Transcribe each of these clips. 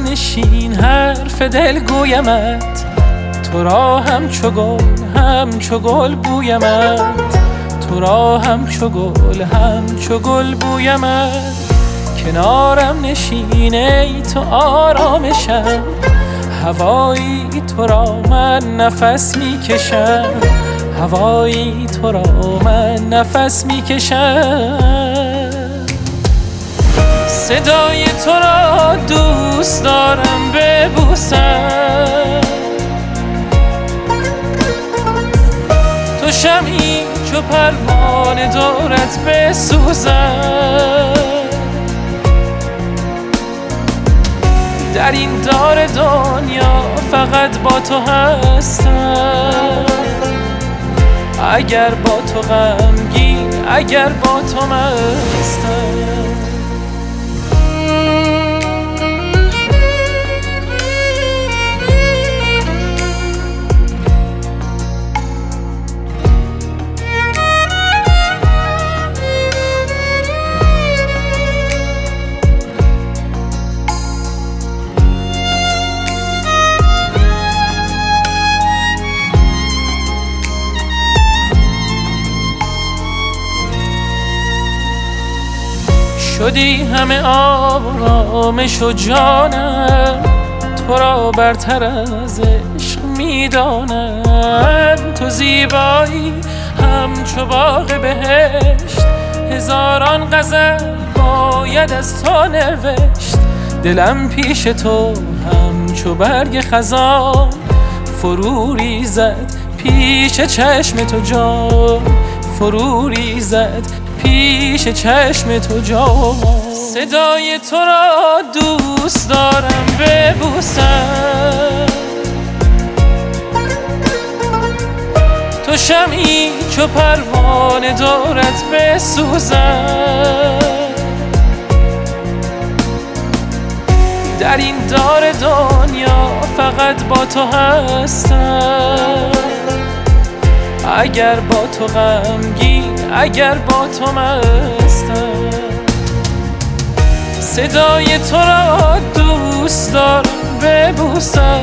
نشین حرف دل گویمت، تو را همچو گل بویمت، تو را همچو گل بویمت. کنارم نشین ای تو آرامشم، هوایی تو را من نفس میکشم، هوایی تو را من نفس میکشم. صدای تو را دوست دارم ببوسم، تو شمعی چو پروانه دورت بسوزم. در این دار دنیا فقط با تو هستم، اگر با تو غمگین، اگر با تو مستم. شدی همه آرامش و جانم، تو را برتر از عشق میدانم. تو زیبایی همچو باغ بهشت، هزاران غزل باید از تو نوشت. دلم پیش تو همچو برگ خزان، فرو ریزد پیش چشم تو جان، فرو ریزد پیش چشم تو جان. صدای تو را دوست دارم ببوسم، تو شمعی چو پروانه دورت بسوزم. در این دار دنیا فقط با تو هستم، اگر با تو غمگین، اگر با تو مستم. صدای تو را دوست دارم ببوسم،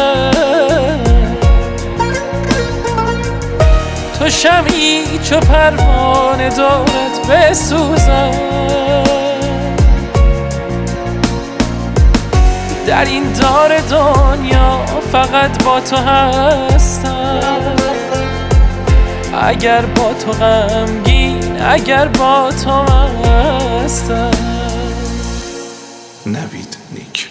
تو شمعی چو پروانه دورت بسوزم. در این دار دنیا فقط با تو هستم، اگر با تو غمگین، اگر با تو مستم. نوید نیک.